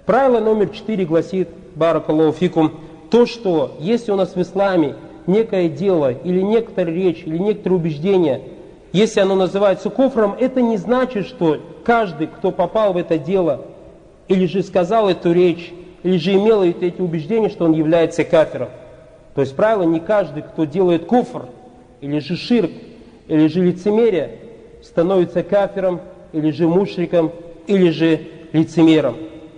Правило номер 4 гласит, баракаллаху фикум, то, что если у нас в исламе некое дело, или некоторая речь, или некоторое убеждение, если оно называется куфром, это не значит, что каждый, кто попал в это дело, или же сказал эту речь, или же имел эти убеждения, что он является кафиром. То есть правило, не каждый, кто делает куфр, или же ширк, или же лицемерие, становится кафиром, или же мушриком, или же лицемером.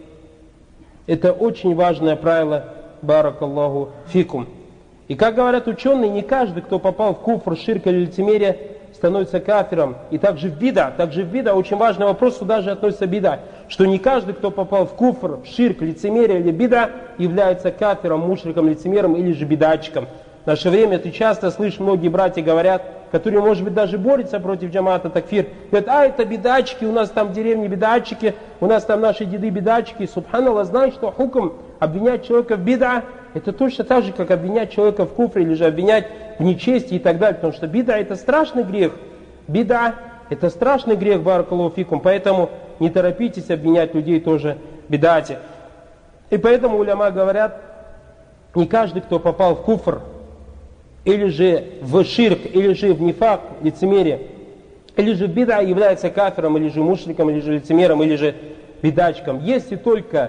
Это очень важное правило, баракаллаху фикум. И как говорят ученые, не каждый, кто попал в куфр, ширк или лицемерие, становится кафиром. И также в бида, очень важный вопрос, сюда же относится бида, что не каждый, кто попал в куфр, ширк, лицемерие или бида, является кафиром, мушриком, лицемером или же бидатчиком. В наше время ты часто слышишь, многие братья говорят, которые, может быть, даже борются против джамаата такфир, говорят, это бидатчики, у нас там в деревне бидатчики, у нас там наши деды бидатчики. Субханаллах, знаешь, что хукм обвинять человека в бида, это точно так же, как обвинять человека в куфре, или же обвинять в нечестии и так далее. Потому что бида это страшный грех. Бида это страшный грех, баракаллаху фикум. Поэтому не торопитесь обвинять людей тоже в бидате. И поэтому уляма говорят, не каждый, кто попал в куфр, или же в ширк, или же в нифак, лицемерие, или же в бида, является кафиром, или же мушриком, или же лицемером, или же бидачком. Если только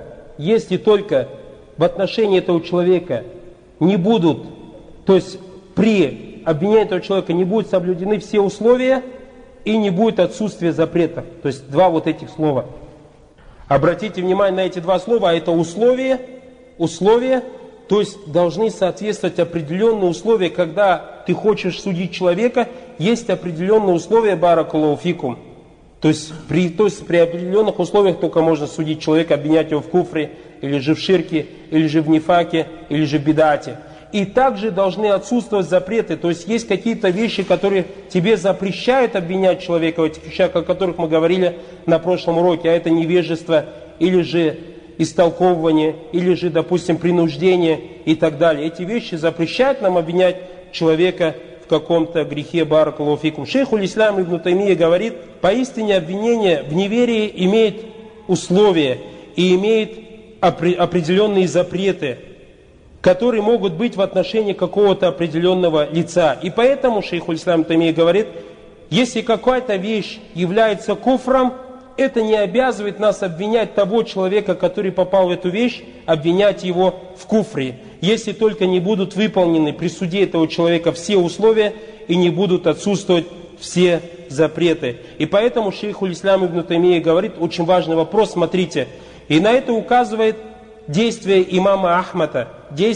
в отношении этого человека не будут, то есть при обвинении этого человека не будут соблюдены все условия и не будет отсутствия запретов. То есть два вот этих слова. Обратите внимание на эти два слова, а это условия, то есть должны соответствовать определенные условия, когда ты хочешь судить человека, есть определенные условия, баракаллаху фикум. То есть при определенных условиях только можно судить человека, обвинять его в куфре, или же в ширке, или же в нифаке, или же в бидате. И также должны отсутствовать запреты, то есть есть какие-то вещи, которые тебе запрещают обвинять человека в этих вещах, о которых мы говорили на прошлом уроке, а это невежество, или же истолковывание, или же, допустим, принуждение и так далее. Эти вещи запрещают нам обвинять человека в каком-то грехе, баракаллаху фикум. Шейхуль Ислам ибн Таймия говорит, поистине обвинение в неверии имеет условия и имеет определенные запреты, которые могут быть в отношении какого-то определенного лица. И поэтому шейхуль Ислам ибн Таймия говорит, если какая-то вещь является куфром, это не обязывает нас обвинять того человека, который попал в эту вещь, обвинять его в куфре, если только не будут выполнены при суде этого человека все условия и не будут отсутствовать все запреты. И поэтому шейхуль Ислам ибн Таймия говорит, очень важный вопрос, смотрите, и на это указывает действие имама Ахмада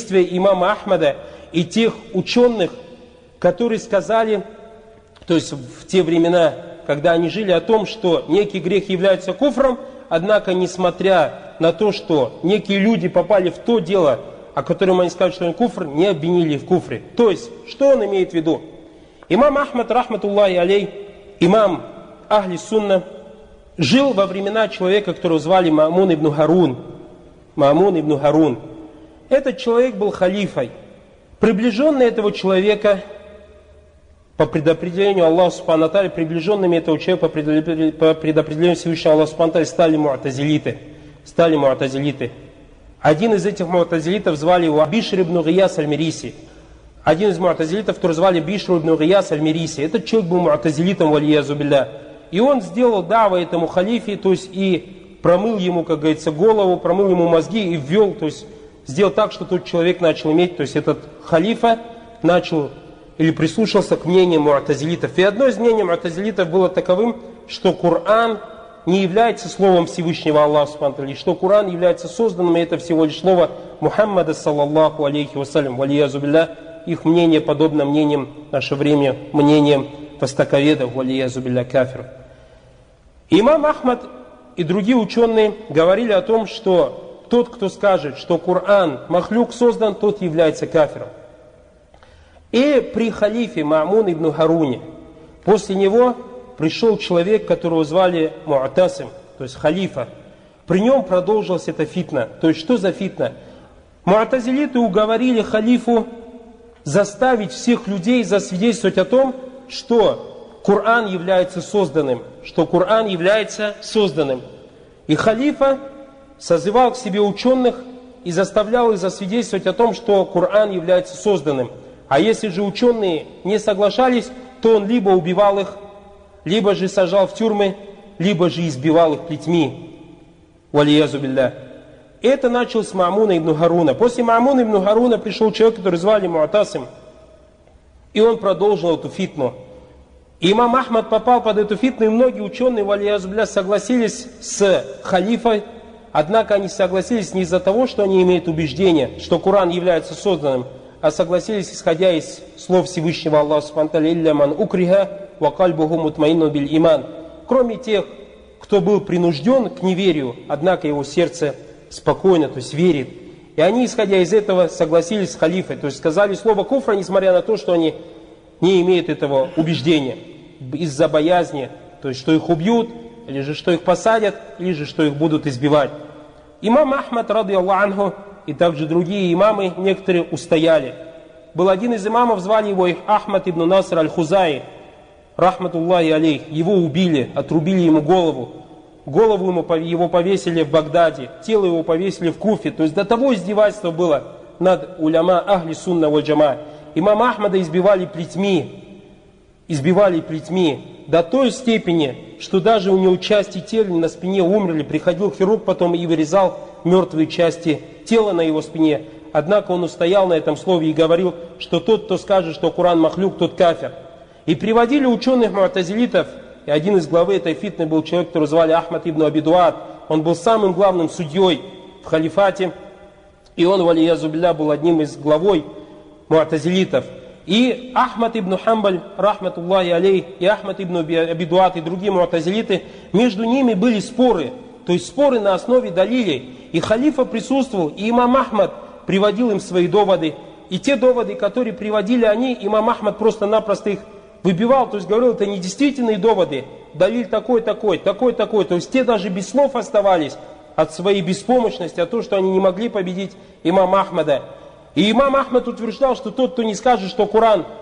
и тех ученых, которые сказали, то есть в те времена, когда они жили, о том, что некий грех является куфром, однако, несмотря на то, что некие люди попали в то дело, о котором они сказали, что он куфр, не обвинили в куфре. То есть, что он имеет в виду? Имам Ахмад, рахматуллахи алей, имам Ахли Сунна, жил во времена человека, которого звали Маамун ибн Харун. Этот человек был халифой. Приближенные этого человека, по предопределению Аллаха Субхану ва Тааля, приближенными этого человека по предопределению Всевышнего Аллаха Субхану ва Тааля стали му'тазилиты. Один из этих му'тазилитов звали его Бишр ибн Гияс аль-Мириси. Один из му'тазилитов, который звали Бишр ибн Гияс аль-Мириси. Этот человек был му'тазилитом, валиязу билля. И он сделал дава этому халифе, то есть и промыл ему, как говорится, голову, промыл ему мозги и ввел, то есть сделал так, что тот человек начал иметь, то есть этот халифа начал или прислушался к мнению му'тазилитов. И одно из мнений му'тазилитов было таковым, что Коран не является словом Всевышнего Аллаха Субхану ва Тааля, что Коран является созданным, и это всего лишь слово Мухаммада саллаллаху алейхи вассалям, валиязу билля. Их мнение подобно мнениям в наше время, мнениям востоковедов, валиязу билля, кафиров. Имам Ахмад и другие ученые говорили о том, что тот, кто скажет, что Коран махлюк создан, тот является кафиром. И при халифе Маамун ибн Харуне, после него пришел человек, которого звали Му'тасим, то есть халифа. При нем продолжилась эта фитна. То есть что за фитна? Му'тазилиты уговорили халифу заставить всех людей засвидетельствовать о том, что Коран является созданным. И халифа созывал к себе ученых и заставлял их засвидетельствовать о том, что Коран является созданным. А если же ученые не соглашались, то он либо убивал их, либо же сажал в тюрьмы, либо же избивал их плетьми. Валиязу билля. Это начал с Маамуна ибн Харуна. После Маамуна ибн Харуна пришел человек, который звали Муатасим, и он продолжил эту фитну. И имам Ахмад попал под эту фитну, и многие ученые, валиязу билля, согласились с халифой, однако они согласились не из-за того, что они имеют убеждение, что Коран является созданным, а согласились, исходя из слов Всевышнего Аллаха субхану ва тааля: «Илля ман укриха ва кальбуху мутмаинну биль иман». Кроме тех, кто был принужден к неверию, однако его сердце спокойно, то есть верит. И они, исходя из этого, согласились с халифой, то есть сказали слово куфра, несмотря на то, что они не имеют этого убеждения, из-за боязни, то есть что их убьют, или же что их посадят, или же что их будут избивать. Имам Ахмад, ради Аллаху анху, и также другие имамы, некоторые устояли. Был один из имамов, звали его Ахмад ибн Наср аль-Хузаи, рахматуллахи алейх. Его убили, отрубили ему голову. Голову его повесили в Багдаде, тело его повесили в Куфе. То есть до того издевательства было над уляма ахли сунна валь джама. Имама Ахмада избивали плетьми до той степени, что даже у него части тела на спине умерли. Приходил хирург потом и вырезал мертвые части тела на его спине. Однако он устоял на этом слове и говорил, что тот, кто скажет, что Коран махлюк, тот кафир. И приводили ученых муатазилитов, и один из главы этой фитны был человек, которого звали Ахмад ибн Аби Дуат. Он был самым главным судьей в халифате, и он, валиязу билля, был одним из главой муатазилитов. И Ахмад ибн Хамбаль, рахматуллахи алейх, и Ахмад ибн Аби Дуат, и другие муатазилиты, между ними были споры, то есть споры на основе далилей. И халифа присутствовал, и имам Ахмад приводил им свои доводы. И те доводы, которые приводили они, имам Ахмад просто-напросто их выбивал, то есть говорил, это недействительные доводы, далиль такой. То есть те даже без слов оставались от своей беспомощности, от того, что они не могли победить имама Ахмада. И имам Ахмад утверждал, что тот, кто скажет, что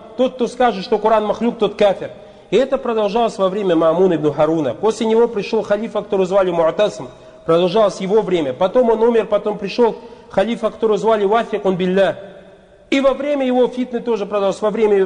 Коран махлюк, тот кафир. И это продолжалось во время Маамуна ибн Харуна. После него пришел халифа, которого звали Муатасим, продолжалось его время. Потом он умер, потом пришел халифа, которого звали Вафикун билля. И во время его фитны тоже продолжалось, во время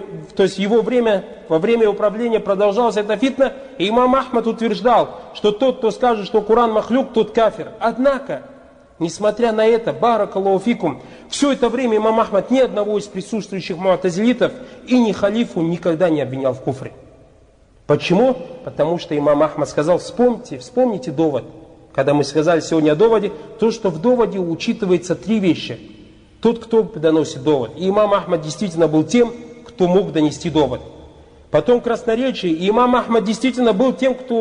его правления продолжалась эта фитна, и имам Ахмад утверждал, что тот, кто скажет, что Коран махлюк, тот кафир. Однако, несмотря на это, баракаллаху фикум, все это время имам Ахмад ни одного из присутствующих муатазилитов и ни халифу никогда не обвинял в куфре. Почему? Потому что имам Ахмад сказал, вспомните довод. Когда мы сказали сегодня о доводе, то, что в доводе учитывается три вещи. Тот, кто доносит довод. И имам Ахмад действительно был тем, кто мог донести довод. Потом красноречие. И имам Ахмад действительно был тем, кто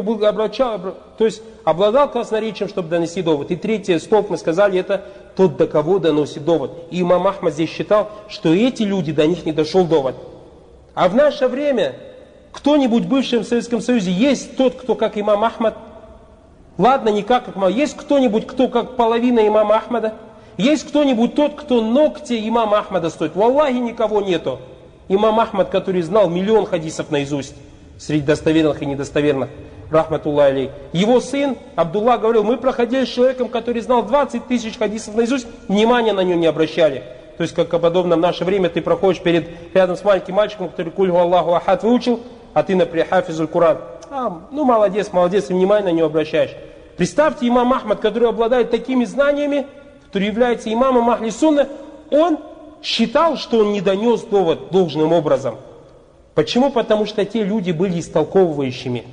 обладал красноречием, чтобы донести довод. И третий столб, мы сказали, это тот, до кого доносит довод. И имам Ахмад здесь считал, что эти люди, до них не дошел довод. А в наше время кто-нибудь в бывшем Советском Союзе есть тот, кто как имам Ахмад? Ладно, не как имам. Есть кто-нибудь, кто как половина имама Ахмада? Есть кто-нибудь тот, кто ногти имама Ахмада стоит? Валлахи, никого нету. Имам Ахмад, который знал миллион хадисов наизусть, среди достоверных и недостоверных, рахматуллахи алейх. Его сын Абдулла говорил, мы проходили с человеком, который знал 20 тысяч хадисов наизусть, внимания на него не обращали. То есть, как подобно в наше время, ты проходишь рядом с маленьким мальчиком, который кульгу Аллаху ахад выучил, а ты, например, хафизуль Куран. Молодец, и внимания на него обращаешь. Представьте, имам Ахмад, который обладает такими знаниями, который является имамом ахли сунна, он считал, что он не донес довод должным образом. Почему? Потому что те люди были истолковывающими.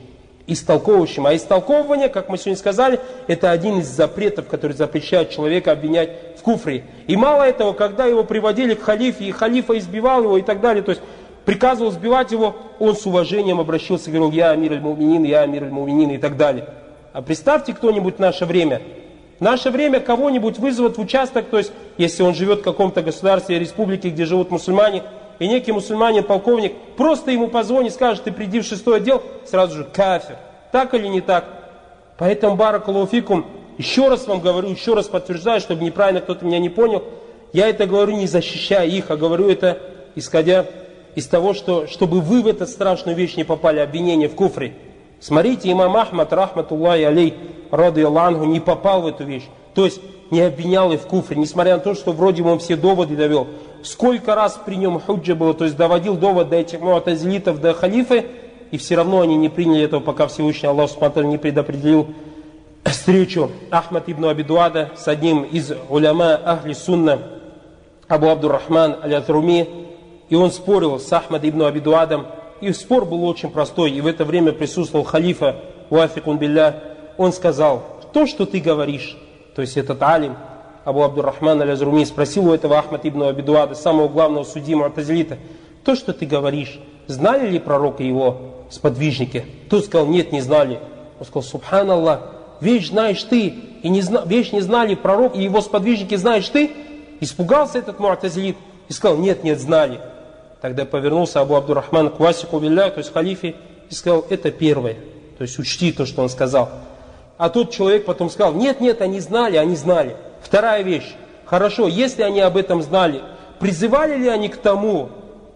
А истолковывание, как мы сегодня сказали, это один из запретов, который запрещает человека обвинять в куфре. И мало этого, когда его приводили к халифе, и халифа избивал его и так далее, то есть приказывал сбивать его, он с уважением обращался и говорил, я амир аль-муминин и так далее. А представьте кто-нибудь в наше время, кого-нибудь вызовут в участок, то есть, если он живет в каком-то государстве, республике, где живут мусульмане, и некий мусульманин, полковник, просто ему позвонит, скажет, ты приди в 6-й отдел, сразу же кафир. Так или не так? Поэтому, баракаллаху фикум, еще раз вам говорю, еще раз подтверждаю, чтобы неправильно кто-то меня не понял, я это говорю не защищая их, а говорю это исходя из того, чтобы вы в эту страшную вещь не попали, обвинение в куфре. Смотрите, имам Ахмад, рахматуллахи алейх, ради Аллаху, не попал в эту вещь. То есть не обвинял их в куфре, несмотря на то, что вроде бы он все доводы довел. Сколько раз при нем худжа было, то есть доводил довод до этих муатазилитов, до халифы, и все равно они не приняли этого, пока Всевышний Аллах Субхану не предопределил встречу Ахмад ибн Аби Дуада с одним из уляма Ахли Сунна, Абу Абдуррахман аль-Атруми, и он спорил с Ахмад ибн Аби Дуадом, и спор был очень простой, и в это время присутствовал халифа Уафикун билля. Он сказал: то, что ты говоришь, то есть этот алим Абу Абдуррахман аль-Азруми спросил у этого Ахмад ибн Аби Дуада, самого главного судьи муатазилита: то, что ты говоришь, знали ли пророк и его сподвижники? Тот сказал: нет, не знали. Он сказал: субханаллах, вещь знаешь ты, и вещь не знали пророк и его сподвижники, знаешь ты? Испугался этот муатазилит и сказал: нет, знали. Тогда повернулся Абу Абдуррахман к Васику билля, то есть халифе, и сказал: это первое, то есть учти то, что он сказал. А тот человек потом сказал: нет, они знали. Вторая вещь: хорошо, если они об этом знали, призывали ли они к тому,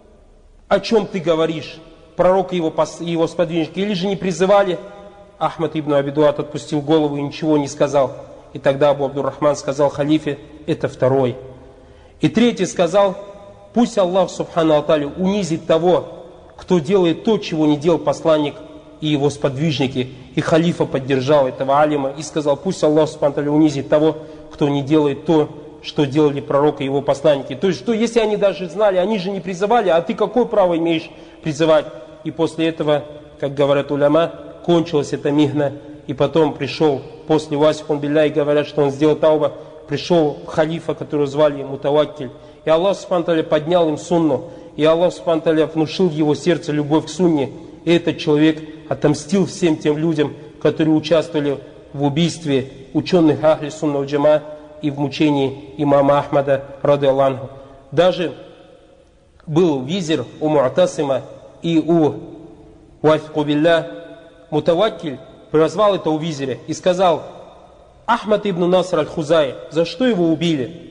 о чем ты говоришь, пророк и его сподвижники, или же не призывали? Ахмад ибн Аби Дуад отпустил голову и ничего не сказал. И тогда Абу Абдуррахман сказал халифе: это второй. И третий сказал: пусть Аллах Субхану Ата'аля унизит того, кто делает то, чего не делал посланник и его сподвижники. И халифа поддержал этого алима и сказал: пусть Аллах Субхану Ата'аля унизит того, кто не делает то, что делали пророк и его посланники. То есть, что если они даже знали, они же не призывали, а ты какое право имеешь призывать? И после этого, как говорят уляма, кончилась эта михна. И потом пришел после Васикун билля, и говорят, что он сделал тауба, пришел халифа, которого звали Мутаваккиль. И Аллах Субхану Ата'аля поднял им сунну. И Аллах Субхану Ата'аля внушил в его сердце любовь к сунне. И этот человек отомстил всем тем людям, которые участвовали в убийстве ученых Ахли Сунна валь Джама и в мучении имама Ахмада ради Аллаху. Даже был визир у Муатасима и у Вафику билля. Мутаваккиль прозвал этого визиря и сказал: Ахмад ибн Наср аль-Хузай, за что его убили?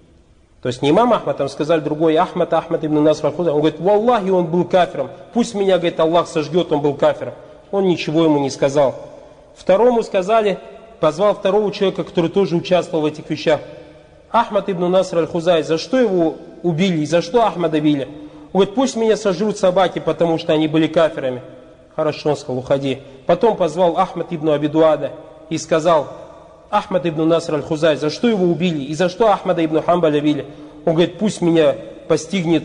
То есть не имам Ахмад, там сказали другой Ахмад ибн Наср аль-Хузай. Он говорит: валлахи, он был кафиром, пусть меня, говорит, Аллах сожгет, он был кафиром. Он ничего ему не сказал. Второму сказали, позвал второго человека, который тоже участвовал в этих вещах: Ахмад ибн Наср аль-Хузай, за что его убили и за что Ахмада били? Он говорит: пусть меня сожрут собаки, потому что они были кафирами. Хорошо, он сказал: уходи. Потом позвал Ахмад ибн Аби Дуада и сказал: Ахмад ибн Наср аль-Хузай, за что его убили и за что Ахмада ибн Хамбаля били? Он говорит: пусть меня постигнет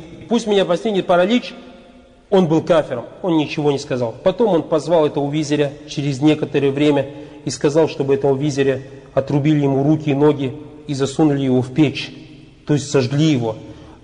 паралич. Он был кафиром, он ничего не сказал. Потом он позвал этого визиря через некоторое время и сказал, чтобы этого визиря отрубили ему руки и ноги и засунули его в печь, то есть сожгли его.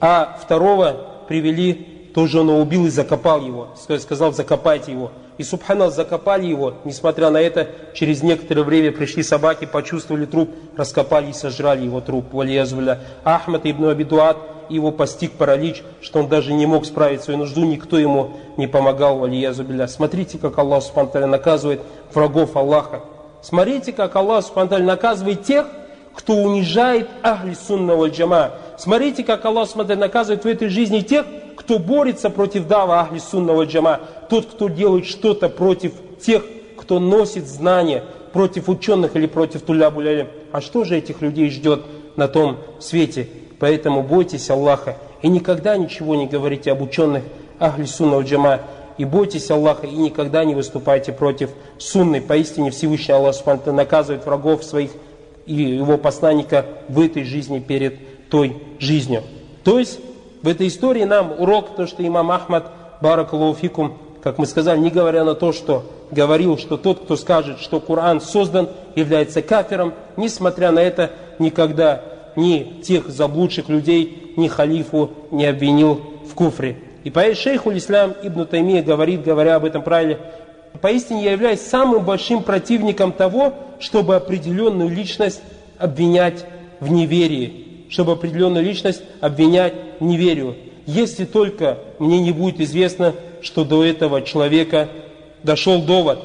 А второго привели, тоже он его убил и закопал его, сказал: закопайте его. И субханаллах, закопали его. Несмотря на это, через некоторое время пришли собаки, почувствовали труп, раскопали и сожрали его труп. Валиязулля. Ахмад ибн Аби Дуад, его постиг паралич, что он даже не мог справить свою нужду, никто ему не помогал. Валиязулля. Смотрите, как Аллах Субхану Тааля наказывает врагов Аллаха. Смотрите, как Аллах Субхану Тааля наказывает тех, кто унижает Ахли Сунна валь Джама. Смотрите, как Аллах Субхану Тааля наказывает в этой жизни тех, кто борется против дава Ахли Сунна валь Джама. Тот, кто делает что-то против тех, кто носит знания, против ученых или против тулябуль илм. А что же этих людей ждет на том свете? Поэтому бойтесь Аллаха и никогда ничего не говорите об ученых Ахли Сунна валь Джама. И бойтесь Аллаха и никогда не выступайте против сунны. Поистине Всевышний Аллах Субхану Тааля наказывает врагов своих и его посланника в этой жизни перед той жизнью. То есть в этой истории нам урок, то, что имам Ахмад, баракаллаху фикум, как мы сказали, не говоря на то, что говорил, что тот, кто скажет, что Коран создан, является кафиром, несмотря на это, никогда ни тех заблудших людей, ни халифу не обвинил в куфре. И поэтому шейхуль Ислам Ибн Таймия говорит, говоря об этом правиле: поистине я являюсь самым большим противником того, чтобы определенную личность обвинять в неверии, чтобы определенную личность обвинять в неверию, если только мне не будет известно, что до этого человека дошел довод.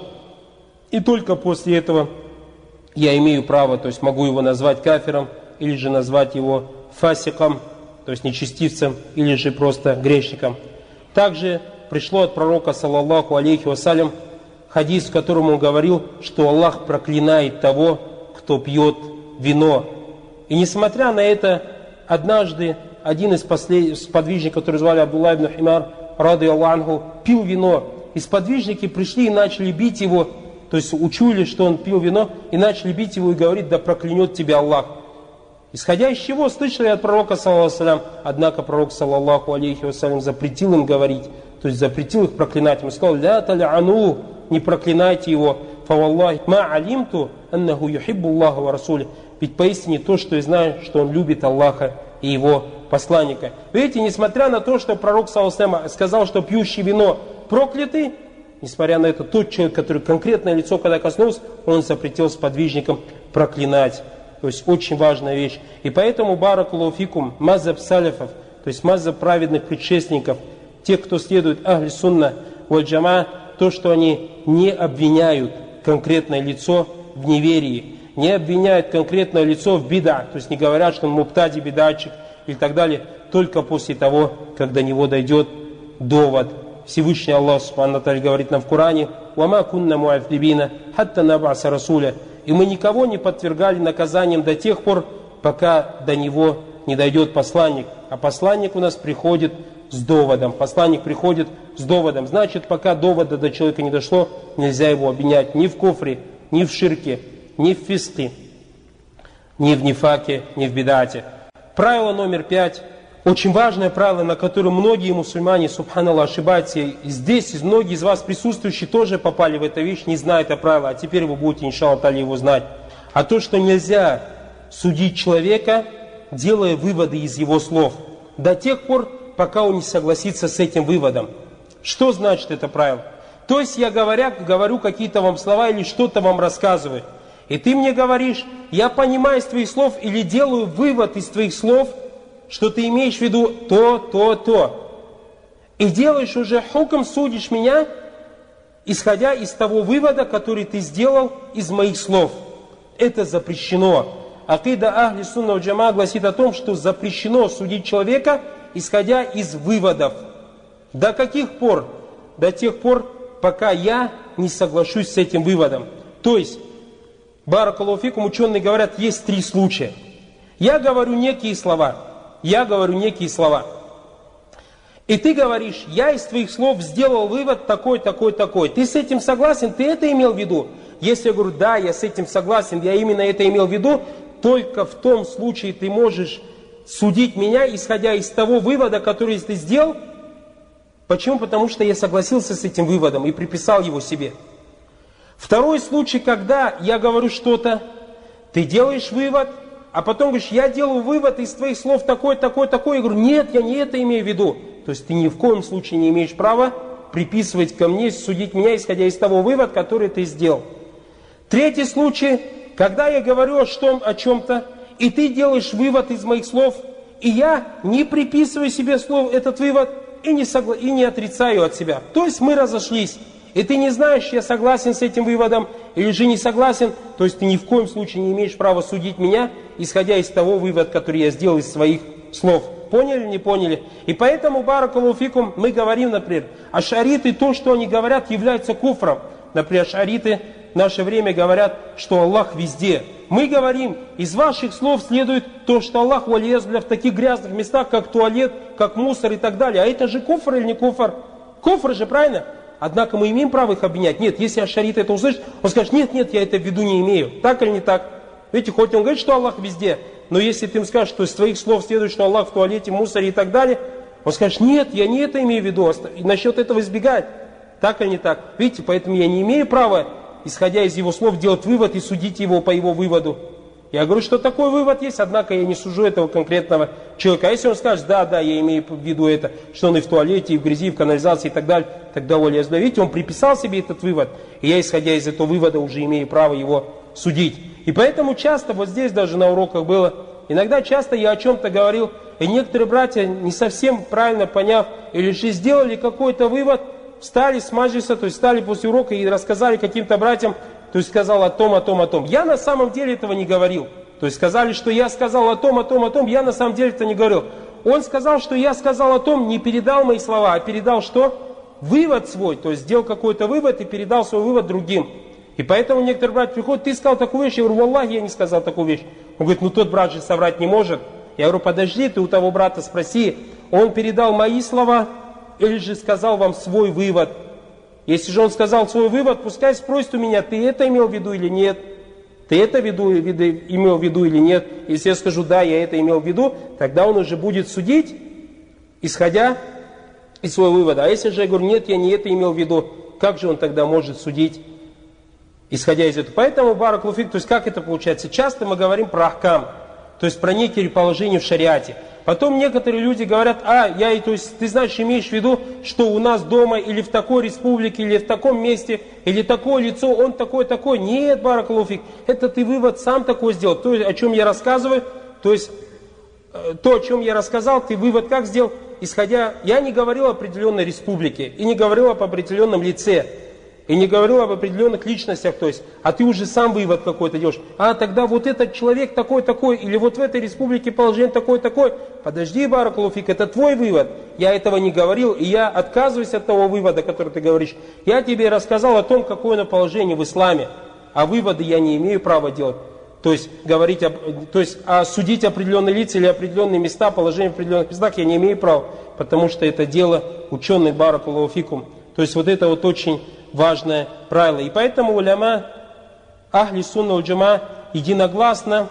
И только после этого я имею право, то есть могу его назвать кафиром, или же назвать его фасиком, то есть нечестивцем, или же просто грешником. Также пришло от пророка, саллаллаху алейхи вассалям, хадис, в котором он говорил, что Аллах проклинает того, кто пьет вино. И несмотря на это, однажды один из сподвижников, который звали Абдулла ибн Химар, рады Аллаху, пил вино. И сподвижники пришли и начали бить его, то есть учуяли, что он пил вино, и начали бить его и говорить: да проклянет тебя Аллах. Исходя из чего, слышали от пророка, саллаллаху алейхи, однако пророк, саллаллаху алейхи вассалям, запретил им говорить, то есть запретил их проклинать. Он сказал: ля таляну, не проклинайте его, фаваллахи ма алимту аннаху юхиббу Аллаха ва расуля. Ведь поистине то, что я знаю, что он любит Аллаха и его посланника. Видите, несмотря на то, что пророк, саллаллаху алейхи, сказал, что пьющий вино проклятый, несмотря на это, тот человек, который конкретное лицо, когда коснулся, он запретил сподвижникам проклинать. То есть очень важная вещь. И поэтому баракаллаху фикум, маззаб салифов, то есть маззаб праведных предшественников, тех, кто следует ахли сунна валь джама, то, что они не обвиняют конкретное лицо в неверии, не обвиняют конкретное лицо в бида, то есть не говорят, что он муптади, бидатчик и так далее, только после того, как до него дойдет довод. Всевышний Аллах Субхану ва Тааля говорит нам в Коране: «Вама кунна му'адзибина хатта наб'аса расуля». И мы никого не подвергали наказаниям до тех пор, пока до него не дойдет посланник. А посланник у нас приходит с доводом. Посланник приходит с доводом. Значит, пока довода до человека не дошло, нельзя его обвинять ни в куфре, ни в ширке, ни в фиске, ни в нифаке, ни в бидате. Правило номер 5. Очень важное правило, на которое многие мусульмане, субханаллах, ошибаются. И здесь многие из вас присутствующие тоже попали в эту вещь, не зная это правило. А теперь вы будете, иншаллах та'аля, его знать. А то, что нельзя судить человека, делая выводы из его слов, до тех пор, пока он не согласится с этим выводом. Что значит это правило? То есть я говорю какие-то вам слова или что-то вам рассказываю. И ты мне говоришь: я понимаю из твоих слов или делаю вывод из твоих слов, что ты имеешь в виду то. И делаешь уже хукм, судишь меня, исходя из того вывода, который ты сделал из моих слов. Это запрещено. Акида ахли сунна валь джама гласит о том, что запрещено судить человека, исходя из выводов. До каких пор? До тех пор, пока я не соглашусь с этим выводом. То есть, баракаллаху фикум, ученые говорят, есть 3 случая. Я говорю некие слова. И ты говоришь: я из твоих слов сделал вывод такой. Ты с этим согласен? Ты это имел в виду? Если я говорю: да, я с этим согласен, я именно это имел в виду, только в том случае ты можешь судить меня, исходя из того вывода, который ты сделал. Почему? Потому что я согласился с этим выводом и приписал его себе. Второй случай, когда я говорю что-то, ты делаешь вывод, а потом говоришь: я делаю вывод из твоих слов такой. Я говорю: нет, я не это имею в виду. То есть ты ни в коем случае не имеешь права приписывать ко мне, судить меня, исходя из того вывода, который ты сделал. Третий случай, когда я говорю о чем-то, и ты делаешь вывод из моих слов, и я не приписываю себе слов этот вывод и не отрицаю от себя. То есть мы разошлись. И ты не знаешь, я согласен с этим выводом или же не согласен, то есть ты ни в коем случае не имеешь права судить меня, исходя из того вывода, который я сделал из своих слов. Поняли или не поняли? И поэтому, баракаллаху фикум, мы говорим, например, ашариты, то, что они говорят, является куфром. Например, ашариты в наше время говорят, что Аллах везде. Мы говорим, из ваших слов следует то, что Аллах валиязбля в таких грязных местах, как туалет, как мусор и так далее. А это же куфр или не куфр? Куфр же, правильно? Однако мы имеем право их обвинять. Нет, если ашарит это услышит, он скажет: нет, я это в виду не имею. Так или не так? Видите, хоть он говорит, что Аллах везде, но если ты им скажешь, что из твоих слов следует, что Аллах в туалете, мусоре и так далее, он скажет: нет, я не это имею в виду, и насчет этого избегать. Так или не так? Видите, поэтому я не имею права, исходя из его слов, делать вывод и судить его по его выводу. Я говорю, что такой вывод есть, однако я не сужу этого конкретного человека. А если он скажет: да, я имею в виду это, что он и в туалете, и в грязи, и в канализации и так далее, тогда валиязбля. Видите, он приписал себе этот вывод, и я, исходя из этого вывода, уже имею право его судить. И поэтому часто, вот здесь даже на уроках было, иногда часто я о чем-то говорил, и некоторые братья, не совсем правильно поняв, или же сделали какой-то вывод, встали с маджлиса, то есть встали после урока и рассказали каким-то братьям, то есть сказал о том. Я на самом деле этого не говорил. То есть сказали, что я сказал о том, я на самом деле это не говорил. Он сказал, что я сказал о том, не передал мои слова, а передал что? Вывод свой, то есть сделал какой-то вывод и передал свой вывод другим. И поэтому некоторые братья приходят, ты сказал такую вещь, я говорю, валлахи, я не сказал такую вещь. Он говорит, ну тот брат же соврать не может. Я говорю, подожди, ты у того брата спроси, он передал мои слова или же сказал вам свой вывод. Если же он сказал свой вывод, пускай спросит у меня, ты это имел в виду или нет? Ты это имел в виду или нет? Если я скажу, да, я это имел в виду, тогда он уже будет судить, исходя из своего вывода. А если же я говорю, нет, я не это имел в виду, как же он тогда может судить, исходя из этого? Поэтому, баракаллаху фик, то есть как это получается? Часто мы говорим про ахкам, то есть про некие положения в шариате. Потом некоторые люди говорят, то есть ты, значит, имеешь в виду, что у нас дома или в такой республике, или в таком месте, или такое лицо, он такой. Нет, баракаллаху фик, это ты вывод сам такой сделал. То, о чем я рассказываю, то есть то, о чем я рассказал, ты вывод как сделал? Исходя, я не говорил о определенной республике, и не говорил об определенном лице, и не говорил об определенных личностях, то есть, а ты уже сам вывод какой-то делаешь. Тогда вот этот человек такой, или вот в этой республике положение такой. Подожди, баракаллаху фик, это твой вывод. Я этого не говорил, и я отказываюсь от того вывода, который ты говоришь. Я тебе рассказал о том, какое оно положение в исламе, а выводы я не имею права делать. То есть, судить определенные лица или определенные места, положение в определенных местах я не имею права, потому что это дело ученых, баракаллаху фикум. То есть, вот это вот очень важное правило. И поэтому уляма ахли сунна валь джама единогласно,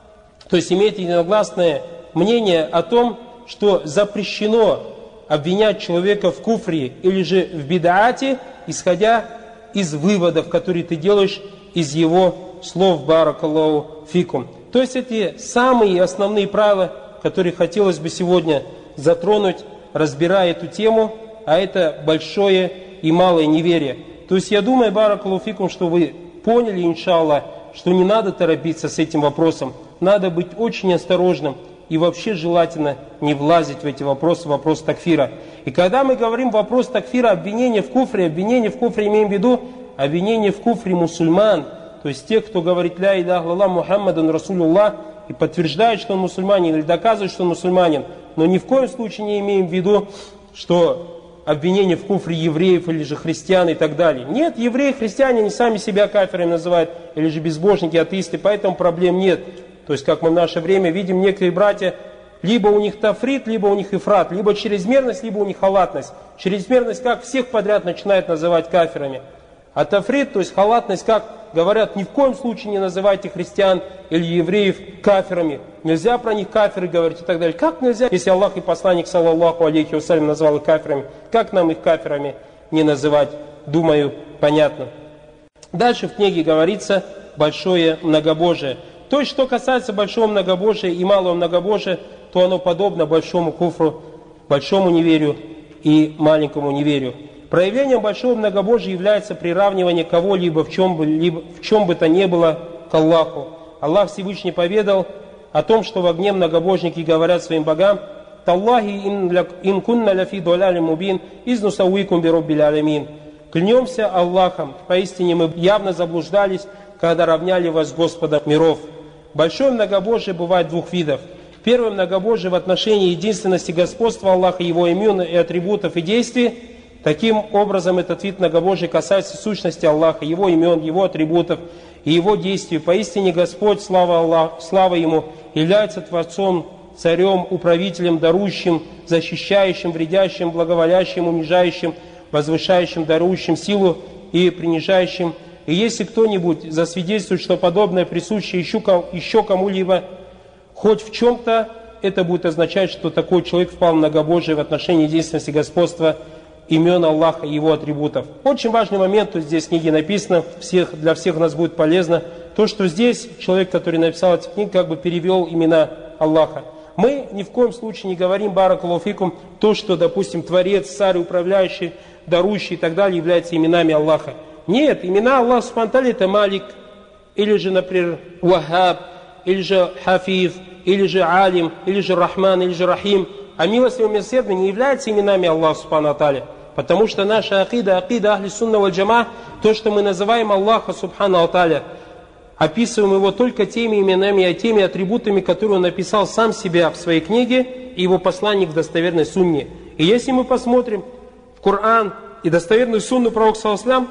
то есть имеет единогласное мнение о том, что запрещено обвинять человека в куфре или же в бидаате, исходя из выводов, которые ты делаешь из его слов, баракаллаху фикум. То есть эти самые основные правила, которые хотелось бы сегодня затронуть, разбирая эту тему, а это большое и малое неверие. То есть я думаю, баракаллаху фикум, что вы поняли, иншаллах, что не надо торопиться с этим вопросом. Надо быть очень осторожным и вообще желательно не влазить в эти вопросы, вопрос такфира. И когда мы говорим вопрос такфира, обвинение в куфре имеем в виду обвинение в куфре мусульман, то есть тех, кто говорит ля иляха илlallah Мухаммадан Расулуллах и подтверждает, что он мусульманин, или доказывает, что он мусульманин, но ни в коем случае не имеем в виду, что обвинение в куфре евреев или же христиан и так далее. Нет, евреи, христиане, они сами себя кафирами называют, или же безбожники, атеисты, поэтому проблем нет. То есть, как мы в наше время видим, некоторые братья, либо у них тафрит, либо у них ифрат, либо чрезмерность, либо у них халатность. Чрезмерность, как всех подряд начинают называть кафирами. А тафрит, то есть халатность, как говорят, ни в коем случае не называйте христиан или евреев кафирами. Нельзя про них кафиры говорить и так далее. Как нельзя, если Аллах и посланник, саллаллаху алейхи вассалям, назвал их кафирами, как нам их кафирами не называть? Думаю, понятно. Дальше в книге говорится большое многобожие. То есть, что касается большого многобожия и малого многобожия, то оно подобно большому куфру, большому неверию и маленькому неверию. Проявлением большого многобожия является приравнивание кого-либо в чем бы то ни было к Аллаху. Аллах Всевышний поведал о том, что в огне многобожники говорят своим богам: «Таллахи ин кунна ляфи дуляли мубин, изну сауикум бироббиль алямин». Клянемся Аллахом, поистине мы явно заблуждались, когда равняли вас с Господом миров. Большое многобожие бывает двух видов. Первое многобожие в отношении единственности господства Аллаха, Его имен и атрибутов и действий. Таким образом, этот вид многобожия касается сущности Аллаха, Его имен, Его атрибутов и Его действий. Поистине Господь, слава Ему, является Творцом, Царем, Управителем, Дарующим, Защищающим, Вредящим, Благоволящим, Унижающим, Возвышающим, Дарующим силу и принижающим. И если кто-нибудь засвидетельствует, что подобное присуще еще кому-либо, хоть в чем-то, это будет означать, что такой человек впал в многобожие в отношении единственности господства имен Аллаха и Его атрибутов. Очень важный момент, то здесь в книге написано, для всех у нас будет полезно, то, что здесь человек, который написал эти книги, как бы перевел имена Аллаха. Мы ни в коем случае не говорим, баракаллаху фикум, то, что, допустим, Творец, Царь, Управляющий, Дарующий и так далее являются именами Аллаха. Нет, имена Аллаха субхану ва тааля это Малик, или же, например, Вахаб, или же Хафиз, или же Алим, или же Рахман, или же Рахим. А милостивый милосердный не являются именами Аллаха субхану ва тааля. Потому что наша акида ахли сунна валь джама, то, что мы называем Аллаха субхану ва тааля, описываем его только теми именами и теми атрибутами, которые он написал сам себя в своей книге и его посланник в достоверной сунне. И если мы посмотрим в Коран и достоверную сунну пророка саллаллаху алейхи ва саллям,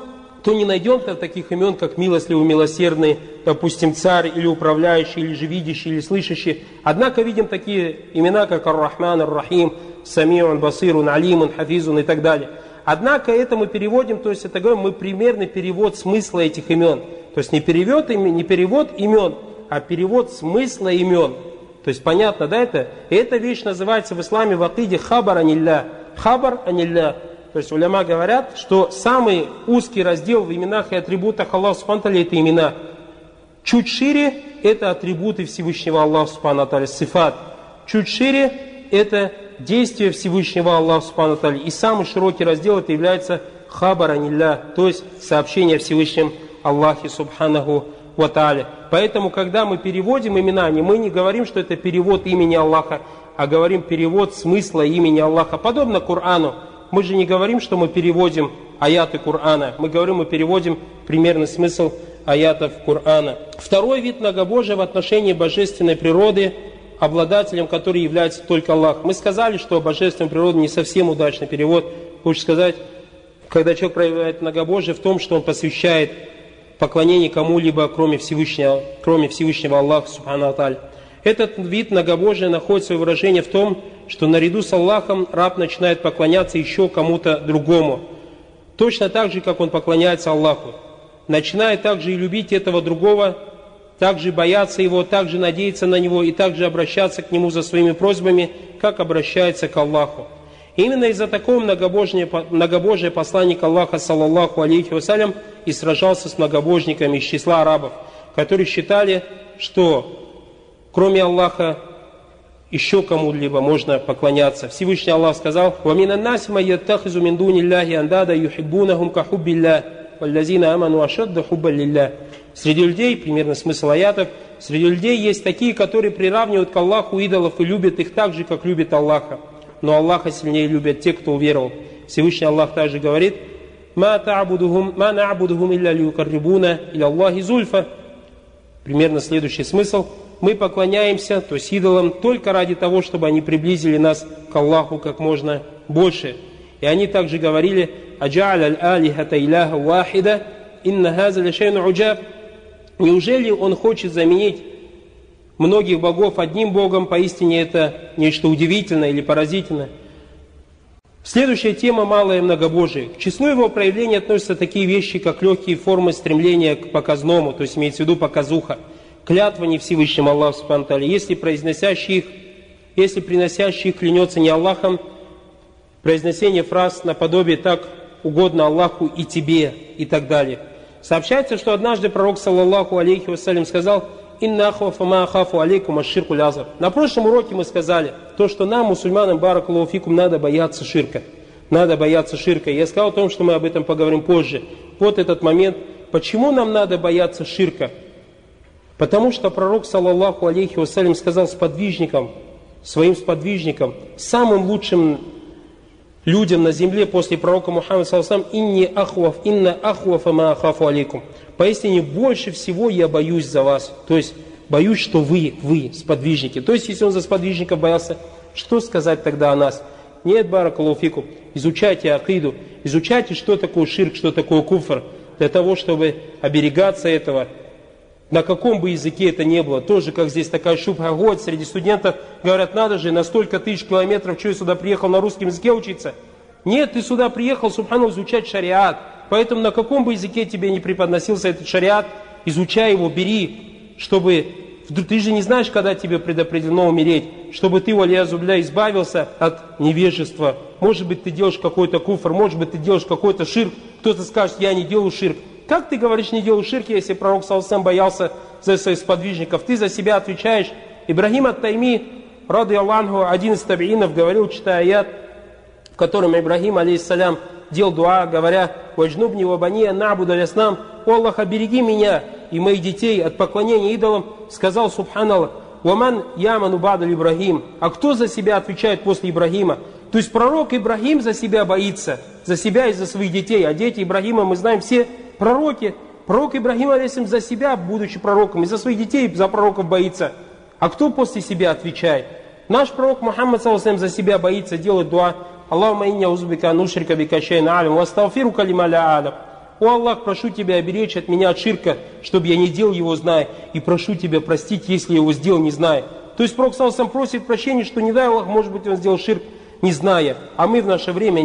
то не найдем таких имен, как милостливый, милосердный, допустим, царь, или управляющий, или же видящий, или слышащий. Однако видим такие имена, как Ар-Рахман, Ар-Рахим, Самиун, Басирун, Алимун, Хафизун и так далее. Однако это мы переводим, то есть это говорим, мы примерный перевод смысла этих имен. То есть не перевод имен, а перевод смысла имен. То есть понятно, да, это? И эта вещь называется в исламе в акиде хабар анилля. Хабар анилля. То есть уляма говорят, что самый узкий раздел в именах и атрибутах Аллаха Субхану ва Тааля это имена. Чуть шире это атрибуты Всевышнего Аллаха Субхану ва Тааля, сифат. Чуть шире это действия Всевышнего Аллаха Субхану ва Тааля. И самый широкий раздел это является хабар анилля, то есть сообщение о Всевышнем Аллахе Субханаху ва Тааля. Поэтому, когда мы переводим имена, мы не говорим, что это перевод имени Аллаха, а говорим перевод смысла имени Аллаха. Подобно Корану. Мы же не говорим, что мы переводим аяты Корана. Мы говорим, мы переводим примерный смысл аятов Корана. Второй вид многобожия в отношении божественной природы, обладателем которой является только Аллах. Мы сказали, что божественная природа не совсем удачный перевод. Лучше сказать, когда человек проявляет многобожие в том, что он посвящает поклонение кому-либо, кроме Всевышнего Аллаха Субхану ва Тааля. Этот вид многобожия находит свое выражение в том, что наряду с Аллахом раб начинает поклоняться еще кому-то другому. Точно так же, как он поклоняется Аллаху. Начинает также и любить этого другого, также бояться его, также надеяться на него и также обращаться к нему за своими просьбами, как обращается к Аллаху. Именно из-за такого многобожия посланник Аллаха, саллаллаху алейхи вассалям, и сражался с многобожниками из числа арабов, которые считали, что кроме Аллаха еще кому-либо можно поклоняться. Всевышний Аллах сказал: «Вамин аннаси ман яттахизу мин дуниллахи андада юхиббунахум ка хуббиллах, валлазина аману ашадда хуббан лиллах». Среди людей, примерно смысл аятов, среди людей есть такие, которые приравнивают к Аллаху идолов и любят их так же, как любит Аллаха. Но Аллаха сильнее любят те, кто уверовал. Всевышний Аллах также говорит: «Ма на'будухум илля лиюкаррибуна иля Аллахи зульфа». Примерно следующий смысл: мы поклоняемся, то есть идолам, только ради того, чтобы они приблизили нас к Аллаху как можно больше. И они также говорили: «Аджа'аля аль-алихата иляха вахида, инна хаза лашайун уджаб». Неужели он хочет заменить многих богов одним богом? Поистине это нечто удивительное или поразительное. Следующая тема – малое многобожие. К числу его проявлений относятся такие вещи, как легкие формы стремления к показному, то есть имеется в виду показуха, клятва не Всевышнему Аллаху Субхану ва Тааля. Если приносящий их клянется не Аллахом, произнесение фраз наподобие «так угодно Аллаху и тебе» и так далее. Сообщается, что однажды пророк, саллаллаху алейхи вассалям, сказал: «Инна ахвафа ма ахафу алейкум аш-ширку лязар». На прошлом уроке мы сказали, то, что нам, мусульманам, баракаллаху фикум, надо бояться ширка. Надо бояться ширка. Я сказал о том, что мы об этом поговорим позже. Вот этот момент. Почему нам надо бояться ширка? Потому что пророк, саллаллаху алейхи вассалям, сказал своим сподвижникам, самым лучшим людям на земле после пророка Мухаммада, саллаллаху алейхи: «Инна ахвафа ма ахафу алейкум». Поистине больше всего я боюсь за вас. То есть боюсь, что вы сподвижники. То есть если он за сподвижников боялся, что сказать тогда о нас? Нет, баракаллаху фикум. Изучайте акиду, изучайте, что такое ширк, что такое куфр, для того, чтобы оберегаться этого. На каком бы языке это ни было, тоже как здесь такая шубха ходит среди студентов, говорят: надо же, на столько тысяч километров, что я сюда приехал на русском языке учиться? Нет, ты сюда приехал, субхану, изучать шариат. Поэтому на каком бы языке тебе не преподносился этот шариат, изучай его, бери, чтобы... Ты же не знаешь, когда тебе предопределено умереть, чтобы ты, валиязубля, избавился от невежества. Может быть, ты делаешь какой-то куфр, может быть, ты делаешь какой-то ширк. Кто-то скажет: я не делаю ширк. Как ты говоришь, не делаю ширк, если пророк саллаллаху боялся за своих сподвижников? Ты за себя отвечаешь. Ибрахим ат-Тайми, рады Аллаху, один из табиинов, говорил, читая аят, в котором Ибрахим, алейхиссалям, делал дуа, говоря: «Ваджнубни вабания набуда ляснам». «О Аллах, обереги меня и моих детей от поклонения идолам», сказал, субханаллах: «Ваман яману бадаль Ибрахим». А кто за себя отвечает после Ибрахима? То есть пророк Ибрахим за себя боится, за себя и за своих детей. А дети Ибрахима, мы знаем, все пророки. Пророк Ибрахим, алейхиссалям, за себя, будучи пророком, и за своих детей, за пророков боится. А кто после себя отвечает? Наш пророк Мухаммад, саллаллаху, за себя боится, делает дуа: «Аллахумма инни аузубика анушрика бика шай'ан а'лям, ва астагфирука лима ла а'лям». «О Аллах, прошу Тебя оберечь от меня от ширка, чтобы я не делал его, зная, и прошу Тебя простить, если я его сделал, не зная». То есть Пророк сам просит прощения, что не дай Аллах, может быть, он сделал ширк, не зная. А мы в наше время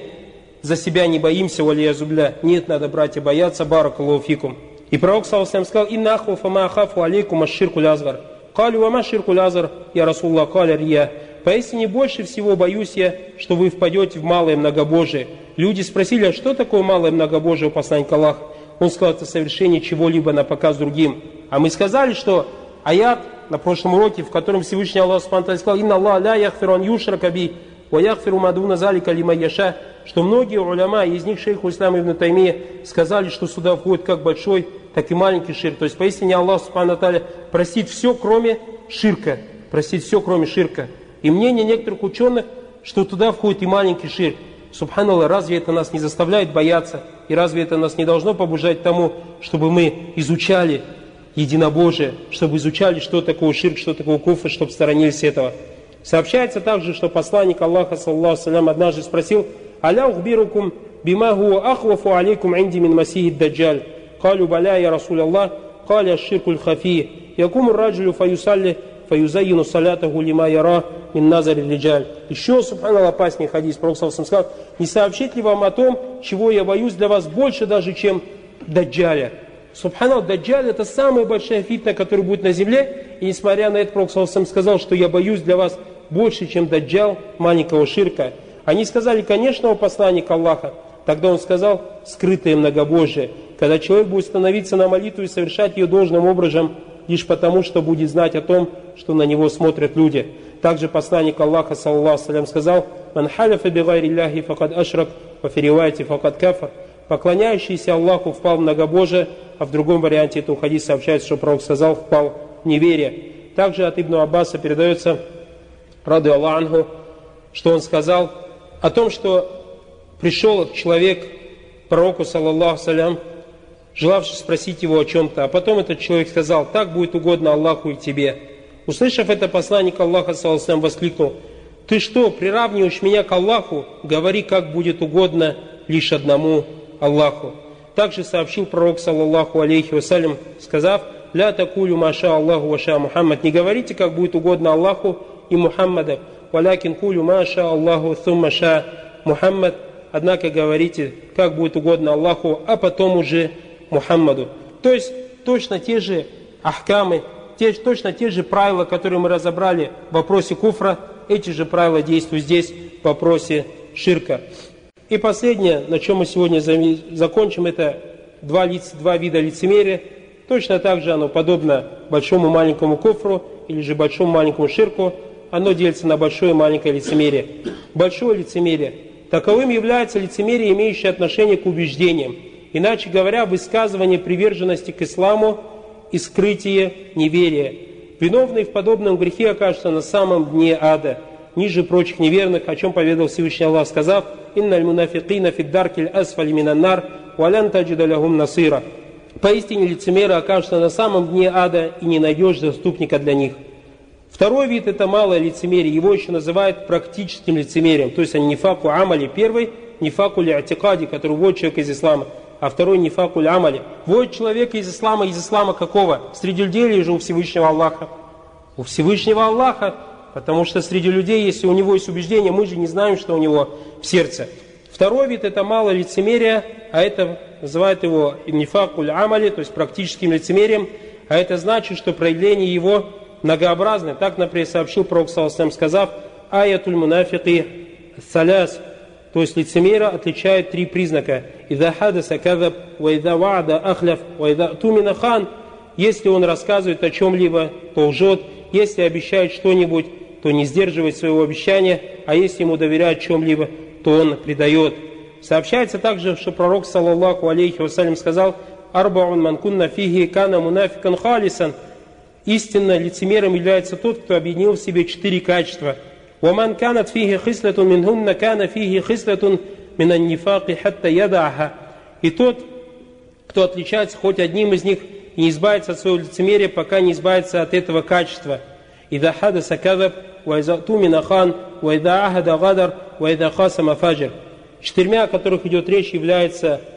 за себя не боимся, валиязубля. Нет, надо, братья, бояться, баракаллаху фикум. И Пророк сказал: «Инна ахвафа ма ахафу алейкум аш-ширку лязгар». «Калю ва ма ширку лязгар, я Расулла, каля рия». Поистине больше всего боюсь я, что вы впадете в малое многобожие. Люди спросили: а что такое малое многобожие у посланника Аллаха? Он сказал: это совершение чего-либо на показ другим. А мы сказали, что аят на прошлом уроке, в котором Всевышний Аллах Субхану сказал: «Инна Аллах ля яхфиру ан юшрака би, ва яхфиру ма дуна залика лиман яша», что многие уляма, из них шейх Ислам ибн Таймия, сказали, что сюда входит как большой, так и маленький ширк. То есть поистине Аллах Субхану простит все, кроме ширка. Простит все, кроме ширка. И мнение некоторых ученых, что туда входит и маленький ширк. Субханаллах, разве это нас не заставляет бояться? И разве это нас не должно побуждать к тому, чтобы мы изучали единобожие, чтобы изучали, что такое ширк, что такое куфр, чтобы сторонились этого? Сообщается также, что посланник Аллаха, саллаллаху алейхи, однажды спросил: «Аля ухбирукум бима хуа ахвафу алейкум инди мин масихи даджаль». «Калю баля я Расул Аллах, каля ширкуль хафи, якуму раджулю фаюсалли, фаюзайину салятаху лима яра мин назари лиджаль». Еще, субханаллах, опаснее хадис. Пророк сказал: «Не сообщить ли вам о том, чего я боюсь для вас больше даже, чем даджаля?» Субханаллах, даджаль — это самая большая фитна, которая будет на земле. И несмотря на это, Пророк сказал, что я боюсь для вас больше, чем даджал, маленького ширка. Они сказали: конечно, о посланник Аллаха. Тогда он сказал: скрытое многобожие, когда человек будет становиться на молитву и совершать ее должным образом, лишь потому, что будет знать о том, что на него смотрят люди. Также посланник Аллаха, саллаллаху алейхи, сказал: «Ман халяфа би гайри Аллахи факад ашрак, ва фи риваяти факад кафар». Поклоняющийся Аллаху впал в многобожие, а в другом варианте этого хадиса сообщается, что Пророк сказал: впал в неверие. Также от Ибн Аббаса передается, ради Аллаху анху, что он сказал о том, что пришел человек к пророку, саллаллаху алейхи, желавший спросить его о чем-то, а потом этот человек сказал: так будет угодно Аллаху и тебе. Услышав это, посланник Аллаха, саллаллаху алейхи, воскликнул: ты что, приравниваешь меня к Аллаху? Говори, как будет угодно лишь одному Аллаху. Также сообщил пророк, саллаллаху алейхи вассалям, сказав: ля такулю маша Аллаху ваша Мухаммад. Не говорите, как будет угодно Аллаху и Мухаммада. Валякин кулю маша Аллаху thumma ша Мухаммад. Однако говорите, как будет угодно Аллаху, а потом уже Мухаммаду. То есть точно те же ахкамы, точно те же правила, которые мы разобрали в вопросе куфра, эти же правила действуют здесь в вопросе ширка. И последнее, на чем мы сегодня закончим, это два вида лицемерия. Точно так же оно подобно большому маленькому куфру или же большому маленькому ширку. Оно делится на большое и маленькое лицемерие. Большое лицемерие. Таковым является лицемерие, имеющее отношение к убеждениям. Иначе говоря, высказывание приверженности к исламу и скрытие неверия. Виновный в подобном грехе окажется на самом дне ада, ниже прочих неверных, о чем поведал Всевышний Аллах, сказав: «Инналь мунафикина фиддаркиль асфали минаннар, валян таджида лахум насира». Поистине лицемеры окажутся на самом дне ада, и не найдешь заступника для них. Второй вид — это малое лицемерие, его еще называют практическим лицемерием, то есть нифаку амали. Первый — нифаку ли'атикади, который вводит человека из ислама, а второй — нифаку ли'амали. Вводит человека из ислама какого? Среди людей или же у Всевышнего Аллаха? У Всевышнего Аллаха, потому что среди людей, если у него есть убеждение, мы же не знаем, что у него в сердце. Второй вид — это малое лицемерие, а это называют его нифаку ли'амали, то есть практическим лицемерием, а это значит, что проявление его многообразны. Так, например, сообщил пророк, сказав: аятуль мунафики саляс, то есть лицемера отличает три признака: идha хадаса кадаб, ва идha ва'да ахляф, ва идha тумина хан. Если он рассказывает о чем-либо, то лжет; если обещает что-нибудь, то не сдерживает своего обещания; а если ему доверяют чем-либо, то он предает. Сообщается также, что пророк, саллаллаху алейхи вассалям, сказал: арбаун ман кунна фихи кана мунафикан халисан. Истинно лицемером является тот, кто объединил в себе 4 качества. وَمَنْ كَانَتْ فِيهِ خِسْلَةٌ مِنْهُنَّ كَانَ فِيهِ خِسْلَةٌ مِنَ النِّفَاقِ حَتَّى يَدَعَهَا. И тот, кто отличается хоть одним из них, не избавится от своего лицемерия, пока не избавится от этого качества. إِذَا حَدَثَ كَذَبْ وَإِذَا أُؤْتُمِنَ خَانَ وَإِذَا عَهَدَ غَدَرَ وَإِذَا خَاصَمَ فَجَرَ. 4, о которых идет речь, является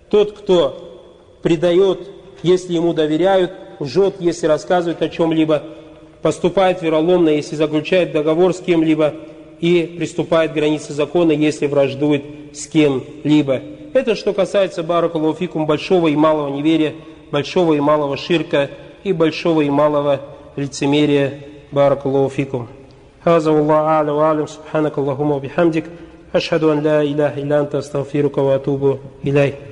Тот, кто предает, если ему доверяют, лжет, если рассказывает о чем-либо, поступает вероломно, если заключает договор с кем-либо, и приступает к границе закона, если враждует с кем-либо. Это что касается, баракаллаху фикум, большого и малого неверия, большого и малого ширка и большого и малого лицемерия. Баракаллаху фикум. Хаза Аллаху а'ля ва алям, субханак Аллахумма ва бихамдик, ашхаду ан ла иляха илля анта, астагфирука ва атубу илейх.